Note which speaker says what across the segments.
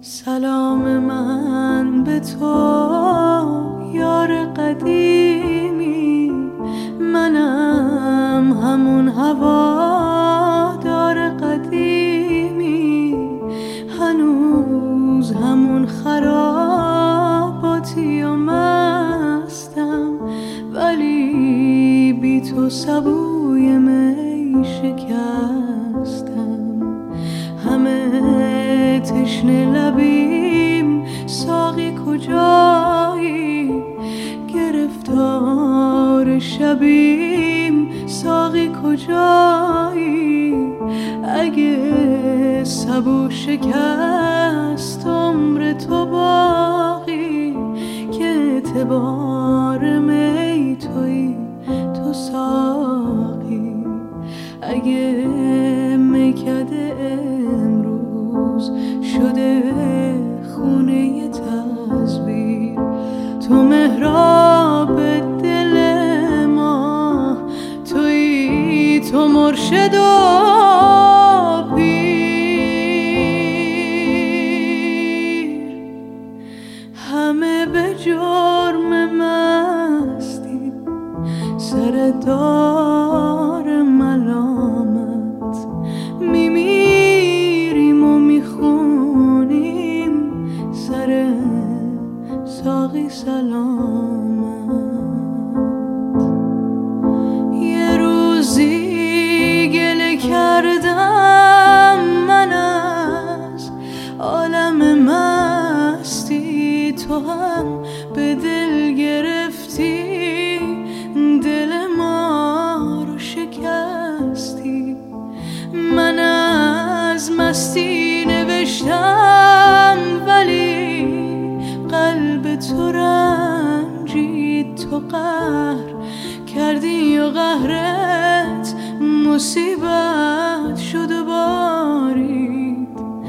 Speaker 1: سلام من به تو یار قدیمی، منم همون هوادار قدیمی، هنوز همون خراباتی و مستم، ولی بی تو سبوی می شکستم. همه تشنه لبیم ساقی کجایی، گرفتار شبیم ساقی کجایی. اگه سبو شکست عمر تو باقی، که اعتبار می تویی تو ساقی. اگه میکده امروز شده خونه تصویر، تو محراب دل ما تویی، تو مرشد و پیر. همه به جرم مستی سر دار ملامت، میمیریم و میخونیم سر ساقی سلامت. یه روزی گله کردم من از عالم مستی، تو هم به دل گرفتی دل ما رو شکستی. من از مستی نوشتم ولی قلب تو رنجید، تو قهر کردی و قهرت مصیبت شد و بارید.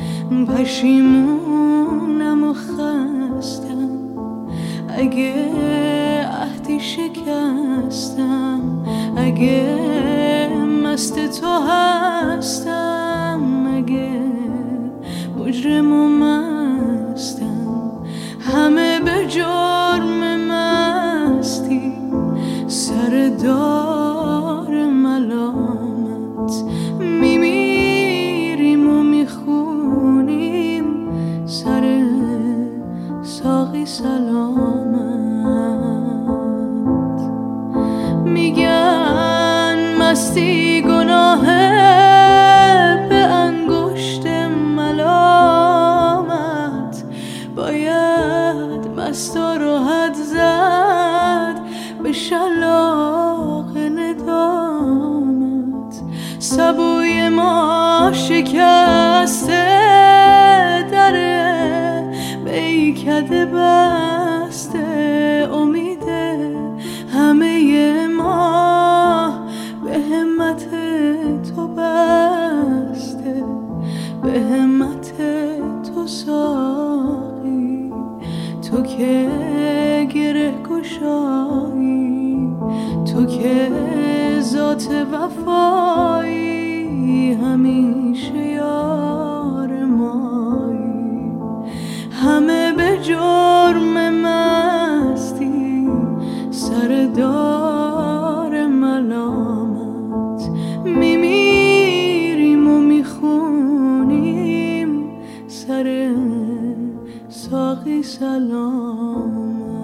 Speaker 1: پشیمونم و خستم اگه عهدی شکستم، اگه مست تو هستم، اگه مجرم و مستم. همه به جرم مستی سر دار ملامت، میمیریم و میخونیم سر ساقی سلامت. میگن مستی گناهه به انگشت ملامت، باید مستا رو حد زد به شلاق ندامت. سبوی ما شکسته دره بیکده بسته، امیده همه ما به همت تو بسته، به همت تو ساقی. تو که گره گشایی، تو که ذات وفایی، همیشه یار مایی. همه به جرم مستی سر دار ملامت، میمیریم و میخونیم سر ساقی سلامت.